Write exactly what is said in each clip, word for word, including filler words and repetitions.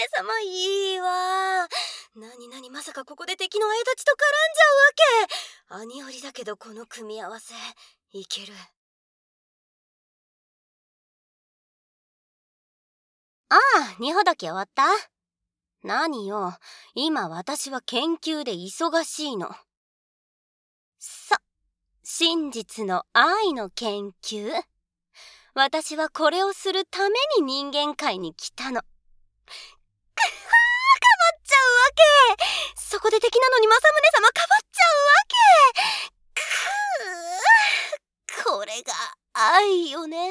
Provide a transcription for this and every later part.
様いいわ。なになに、まさかここで敵の相立ちと絡んじゃうわけ。兄折だけどこの組み合わせいける。ああ、二ほどき終わった？何よ、今私は研究で忙しいの。さ、真実の愛の研究。私はこれをするために人間界に来たの。くはー、かばっちゃうわけ。そこで敵なのに政宗様かばっちゃうわけ。くー、これが愛よね。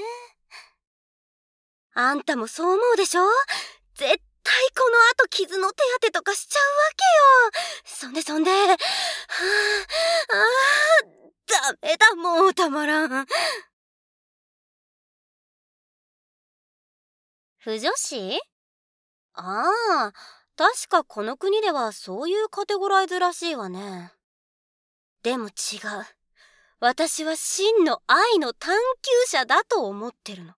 あんたもそう思うでしょ？絶対この後傷の手当てとかしちゃうわけよ。そんでそんで、はあ、あー、ダメだ、もうたまらん。腐女子？ああ、確かこの国ではそういうカテゴライズらしいわね。でも違う。私は真の愛の探求者だと思ってるの。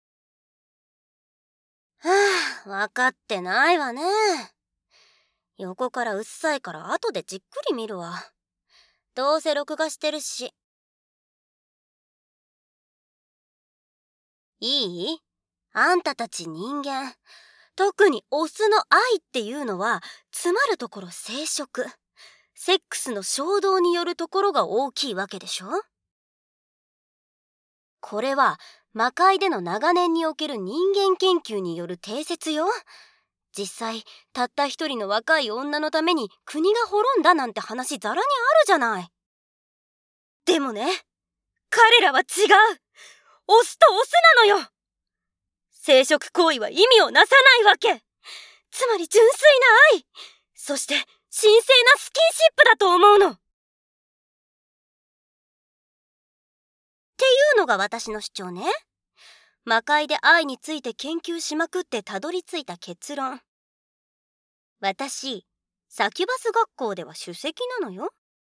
はあ、分かってないわね。横からうっさいから後でじっくり見るわ。どうせ録画してるし。いい？あんたたち人間、特にオスの愛っていうのは、つまるところ生殖、セックスの衝動によるところが大きいわけでしょ？これは魔界での長年における人間研究による定説よ。実際たった一人の若い女のために国が滅んだなんて話ざらにあるじゃない。でもね、彼らは違う。オスとオスなのよ。生殖行為は意味をなさないわけ。つまり純粋な愛、そして神聖なスキンシップだと思うの。っていうのが私の主張ね。魔界で愛について研究しまくってたどり着いた結論。私、サキュバス学校では首席なのよ。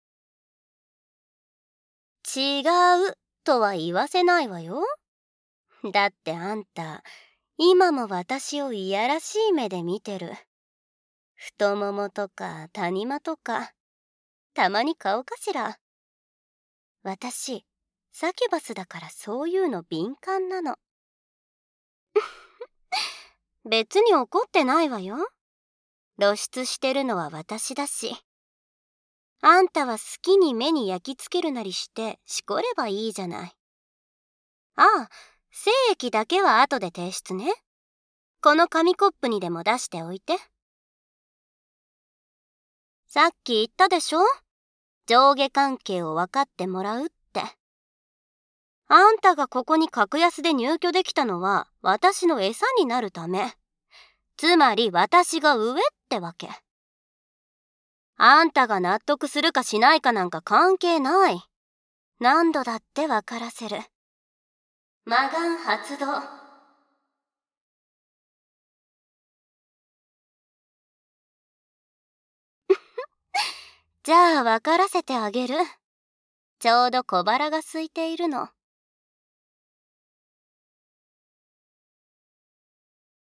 違うとは言わせないわよ。だってあんた、今も私をいやらしい目で見てる。太ももとか谷間とか、たまに顔かしら。私、サキュバスだからそういうの敏感なの。別に怒ってないわよ。露出してるのは私だし。あんたは好きに目に焼き付けるなりしてしこればいいじゃない。ああ、精液だけは後で提出ね。この紙コップにでも出しておいて。さっき言ったでしょ？上下関係を分かってもらうって。あんたがここに格安で入居できたのは私の餌になるため。つまり私が上ってわけ。あんたが納得するかしないかなんか関係ない。何度だって分からせる。魔眼発動。じゃあ分からせてあげる。ちょうど小腹が空いているの。